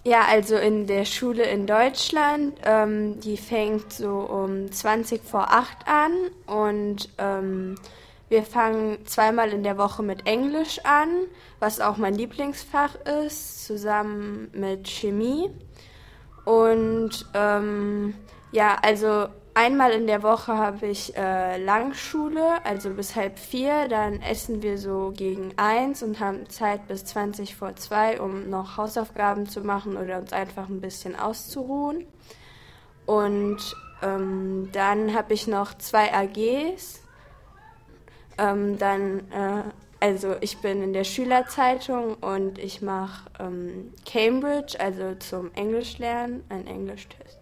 Ja, also in der Schule in Deutschland, die fängt so um 20 vor 8 an und wir fangen zweimal in der Woche mit Englisch an, was auch mein Lieblingsfach ist, zusammen mit Chemie. Und ja, also einmal in der Woche habe ich Langschule, also bis halb vier. Dann essen wir so gegen eins und haben Zeit bis 20 vor zwei, um noch Hausaufgaben zu machen oder uns einfach ein bisschen auszuruhen. Und dann habe ich noch zwei AGs. Also ich bin in der Schülerzeitung und ich mache Cambridge, also zum Englischlernen, einen Englischtest.